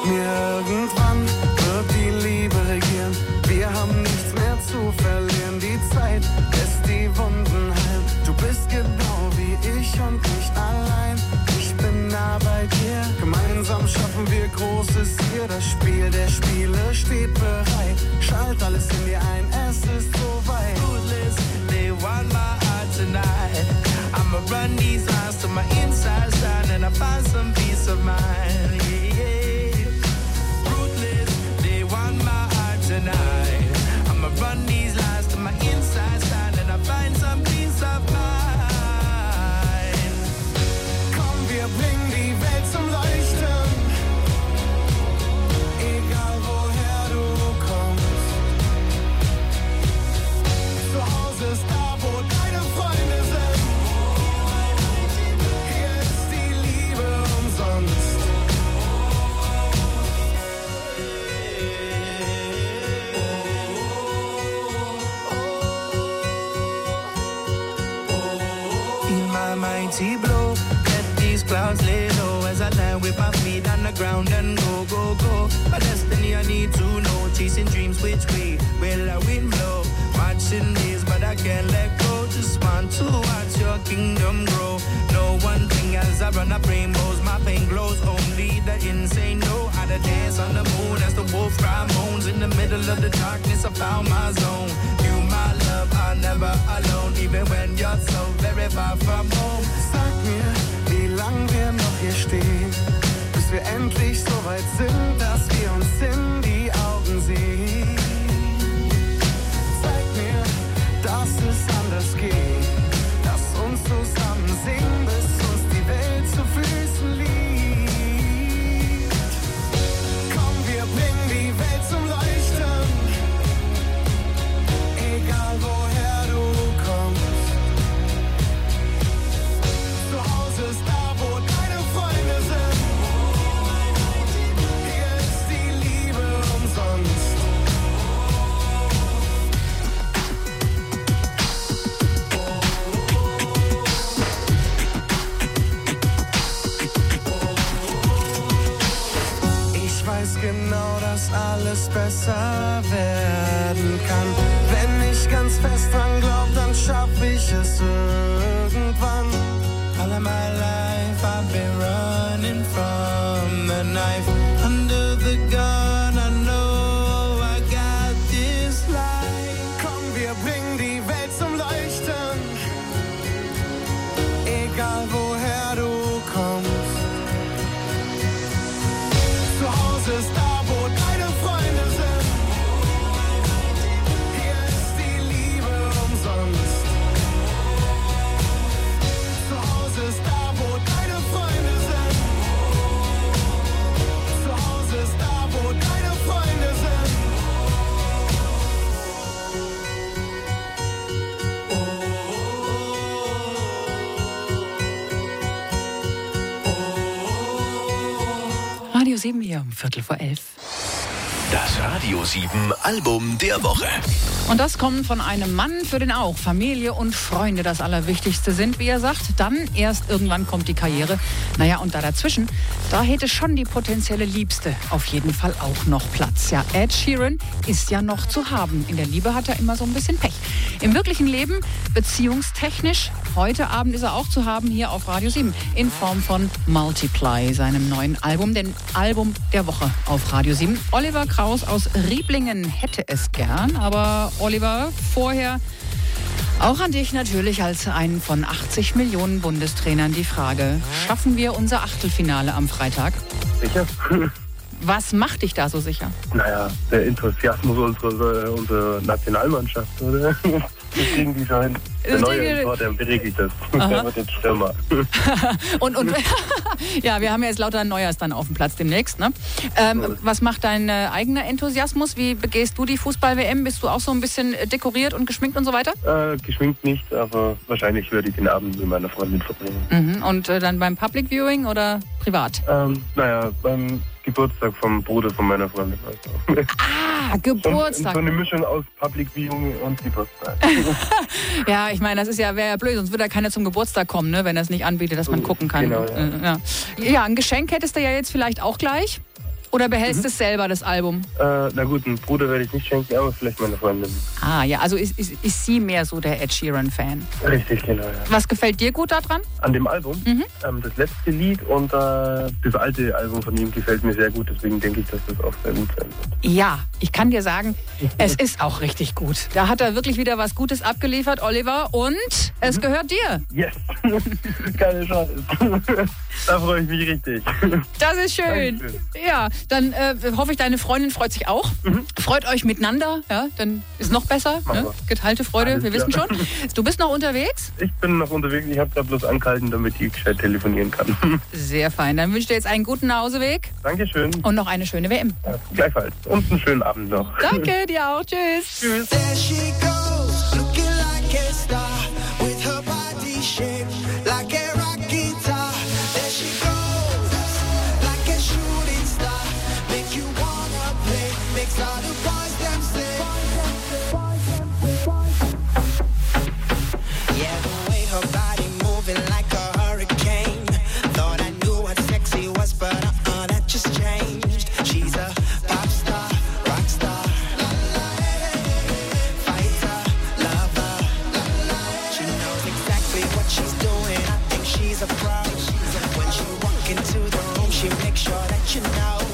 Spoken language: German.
mir, irgendwann wird die Liebe regieren. Wir haben nichts mehr zu verlieren. Die Zeit lässt die Wunden heilen. Du bist genau wie ich und nicht allein. Ich bin nah bei dir. Gemeinsam schaffen wir Großes hier. Das Spiel der Spiele steht bereit. Schalt alles in dir ein, es ist soweit. Ruthless, they want my heart tonight. I'ma run these lines to my inside side and I find some peace of mind. Yeah. Ruthless, they want my heart tonight. I'ma run these lines to my inside side and I find some peace of mind. Komm, wir bringen die Welt zum Leuchten. Egal woher du kommst. Zu Hause ist da, wo deine Freunde sind. Hier ist die Liebe umsonst. Feel my mighty blow. Let these clouds lay low as I land with my feet on the ground and go, go, go. My destiny I need to know. Chasing dreams, which way will I wind blow? Watching this, but I can't let go. Just want to watch your kingdom grow. No one thing as I run up rainbows. My pain glows. Only the insane know how to dance on the moon as the wolf cry moans. In the middle of the darkness, I found my zone. You, my love, are never alone. Even when you're so very far from home. Sag mir, wie lang wir noch hier stehen, bis wir endlich so weit sind, dass wir uns in die Augen sehen. Zeig mir, dass es anders geht. Lass uns zusammen singen, bis uns die Welt zu Füßen liegt. Komm, wir bringen die Welt zum Leuchten. Egal woher du kommst. Zu Hause ist da, wo deine Freunde sind. Hier ist die Liebe umsonst. Ich weiß genau, dass alles besser werden kann. Wenn ich ganz fest dran glaub, dann schaff ich es irgendwann. All of my life I've been running from the knife. Under the gun I know I got this life. Komm, wir bringen die Welt zum Leuchten. Egal woher du kommst. Zu Hause ist da, wo deine Freunde sind. Hier ist die Liebe umsonst. Zu Hause ist da, wo deine Freunde sind. Zu Hause ist da, wo deine Freunde sind. Radio 7 hier um 11:15. Das Radio 7 Album der Woche. Und das kommt von einem Mann, für den auch Familie und Freunde das Allerwichtigste sind, wie er sagt. Dann erst irgendwann kommt die Karriere. Naja, und dazwischen, da hätte schon die potenzielle Liebste auf jeden Fall auch noch Platz. Ja, Ed Sheeran ist ja noch zu haben. In der Liebe hat er immer so ein bisschen Pech. Im wirklichen Leben, beziehungstechnisch, heute Abend ist er auch zu haben hier auf Radio 7 in Form von Multiply, seinem neuen Album, dem Album der Woche auf Radio 7. Oliver Kraus aus Rieblingen hätte es gern, aber Oliver, vorher auch an dich natürlich als einen von 80 Millionen Bundestrainern die Frage, schaffen wir unser Achtelfinale am Freitag? Sicher. Was macht dich da so sicher? Naja, der Enthusiasmus unserer Nationalmannschaft, oder? Das kriegen die schon hin. Der neue Tor, der regelt das. Der wird jetzt Stürmer. und ja, wir haben ja jetzt lauter Neuers dann auf dem Platz demnächst. Ne? Was macht dein eigener Enthusiasmus? Wie begehst du die Fußball-WM? Bist du auch so ein bisschen dekoriert und geschminkt und so weiter? Geschminkt nicht, aber wahrscheinlich würde ich den Abend mit meiner Freundin verbringen. Mhm. Und dann beim Public Viewing oder privat? Naja, beim Geburtstag vom Bruder von meiner Freundin. Also. Ah, Geburtstag. So eine Mischung aus Public Viewing und Geburtstag. Ja, ich meine, wäre ja blöd, sonst würde ja keiner zum Geburtstag kommen, ne, wenn er es nicht anbietet, dass man gucken kann. Genau, ja. Ja, ein Geschenk hättest du ja jetzt vielleicht auch gleich. Oder behältst du es selber, das Album? Na gut, einen Bruder werde ich nicht schenken, aber vielleicht meine Freundin. Ah ja, also ist sie mehr so der Ed Sheeran-Fan? Richtig, genau, ja. Was gefällt dir gut daran? An dem Album? Das letzte Lied und das alte Album von ihm gefällt mir sehr gut, deswegen denke ich, dass das auch sehr gut sein wird. Ja, ich kann dir sagen, es ist auch richtig gut. Da hat er wirklich wieder was Gutes abgeliefert, Oliver, und es gehört dir. Yes! Keine Chance. Da freue ich mich richtig. Das ist schön. Dankeschön. Ja, dann hoffe ich, deine Freundin freut sich auch. Freut euch miteinander, ja, dann ist noch besser. Ne? Geteilte Freude, Alles wir wissen klar. schon. Du bist noch unterwegs? Ich bin noch unterwegs, ich habe da bloß angehalten, damit ich gescheit telefonieren kann. Sehr fein. Dann wünsche ich dir jetzt einen guten Nachhauseweg Dankeschön. und noch eine schöne WM. Ja, gleichfalls. Und einen schönen Abend noch. Danke, dir auch. Tschüss. Tschüss. There she goes, looking like a star, with her body shaped like a rock guitar. There she goes, like a shooting star, make you wanna play, makes all the boys them say. Yeah, the way her body moving like a hurricane. Thought I knew what sexy was, but that just changed. She's a pop star, rock star. She's doing, I think she's a pro. When she walk into the room, she makes sure that you know